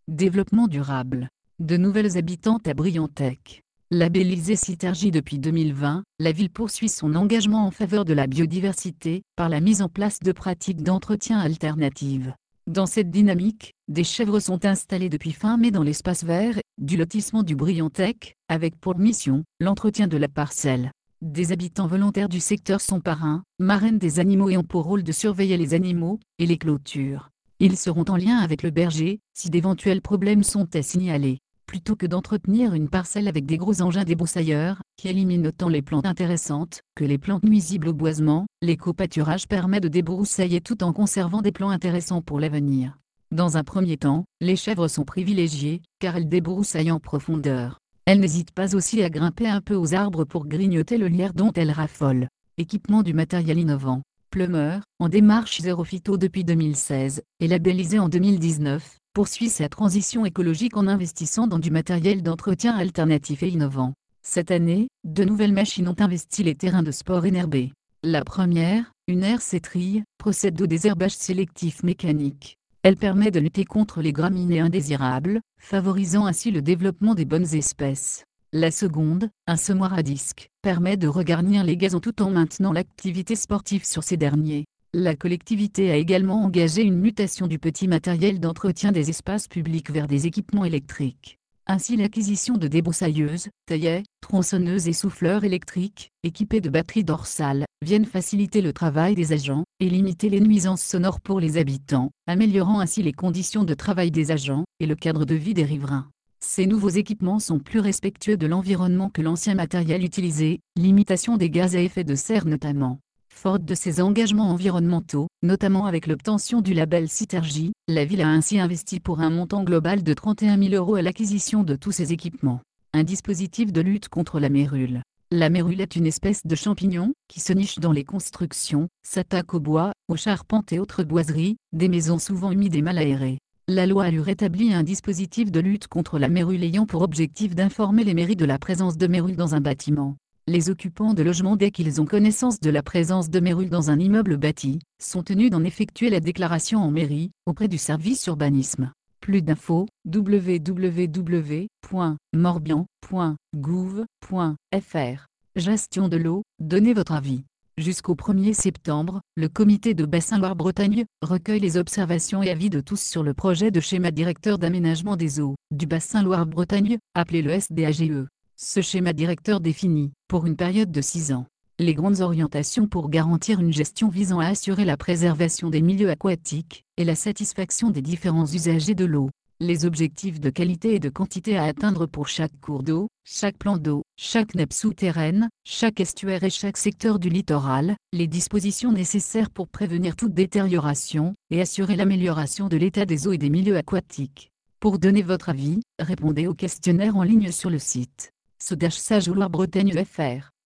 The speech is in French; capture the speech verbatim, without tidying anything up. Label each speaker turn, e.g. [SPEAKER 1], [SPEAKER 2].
[SPEAKER 1] Développement durable. De nouvelles habitantes à Briantec. Labellisée Citergy depuis deux mille vingt, la ville poursuit son engagement en faveur de la biodiversité par la mise en place de pratiques d'entretien alternatives. Dans cette dynamique, des chèvres sont installées depuis fin mai dans l'espace vert du lotissement du Briantec, avec pour mission l'entretien de la parcelle. Des habitants volontaires du secteur sont parrains, marraines des animaux et ont pour rôle de surveiller les animaux et les clôtures. Ils seront en lien avec le berger si d'éventuels problèmes sont à signaler. Plutôt que d'entretenir une parcelle avec des gros engins débroussailleurs, qui éliminent autant les plantes intéressantes que les plantes nuisibles au boisement, l'éco-pâturage permet de débroussailler tout en conservant des plants intéressants pour l'avenir. Dans un premier temps, les chèvres sont privilégiées, car elles débroussaillent en profondeur. Elles n'hésitent pas aussi à grimper un peu aux arbres pour grignoter le lierre dont elles raffolent. Équipement du matériel innovant. Plumeur, en démarche zéro phyto depuis deux mille seize, et labellisé en deux mille dix-neuf, poursuit sa transition écologique en investissant dans du matériel d'entretien alternatif et innovant. Cette année, de nouvelles machines ont investi les terrains de sport énerbés. La première, une R C trille, procède au désherbage sélectif mécanique. Elle permet de lutter contre les graminées indésirables, favorisant ainsi le développement des bonnes espèces. La seconde, un semoir à disque, permet de regarnir les gazons tout en maintenant l'activité sportive sur ces derniers. La collectivité a également engagé une mutation du petit matériel d'entretien des espaces publics vers des équipements électriques. Ainsi l'acquisition de débroussailleuses, taillets, tronçonneuses et souffleurs électriques, équipés de batteries dorsales, viennent faciliter le travail des agents et limiter les nuisances sonores pour les habitants, améliorant ainsi les conditions de travail des agents et le cadre de vie des riverains. Ces nouveaux équipements sont plus respectueux de l'environnement que l'ancien matériel utilisé, limitation des gaz à effet de serre notamment. Forte de ses engagements environnementaux, notamment avec l'obtention du label Citergy, la ville a ainsi investi pour un montant global de trente et un mille euros à l'acquisition de tous ces équipements. Un dispositif de lutte contre la mérule. La mérule est une espèce de champignon qui se niche dans les constructions, s'attaque au bois, aux charpentes et autres boiseries, des maisons souvent humides et mal aérées. La loi a établi un dispositif de lutte contre la mérule ayant pour objectif d'informer les mairies de la présence de mérule dans un bâtiment. Les occupants de logements, dès qu'ils ont connaissance de la présence de mérule dans un immeuble bâti, sont tenus d'en effectuer la déclaration en mairie, auprès du service urbanisme. Plus d'infos, w w w point morbihan point gouv point f r. Gestion de l'eau, donnez votre avis. Jusqu'au premier septembre, le comité de bassin Loire-Bretagne recueille les observations et avis de tous sur le projet de schéma directeur d'aménagement des eaux du bassin Loire-Bretagne, appelé le S D A G E. Ce schéma directeur définit, pour une période de six ans, les grandes orientations pour garantir une gestion visant à assurer la préservation des milieux aquatiques et la satisfaction des différents usagers de l'eau. Les objectifs de qualité et de quantité à atteindre pour chaque cours d'eau, chaque plan d'eau, chaque nappe souterraine, chaque estuaire et chaque secteur du littoral, les dispositions nécessaires pour prévenir toute détérioration et assurer l'amélioration de l'état des eaux et des milieux aquatiques. Pour donner votre avis, répondez au questionnaire en ligne sur le site. Sodage Sage ou Loire-Bretagne F R.